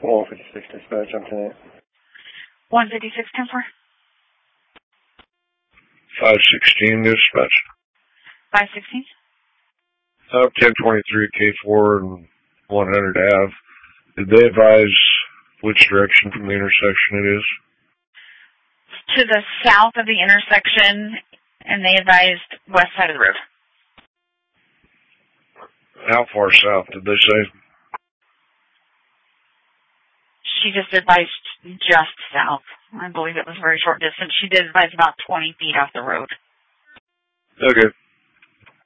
156 dispatch, I'm tonight. 156, 10-4. 516 dispatch. 516. 1023 K4 and 100 Ave. Did they advise which direction from the intersection it is? To the south of the intersection, and they advised west side of the road. How far south did they say? She just advised just south. I believe it was a very short distance. She did advise about 20 feet off the road. Okay.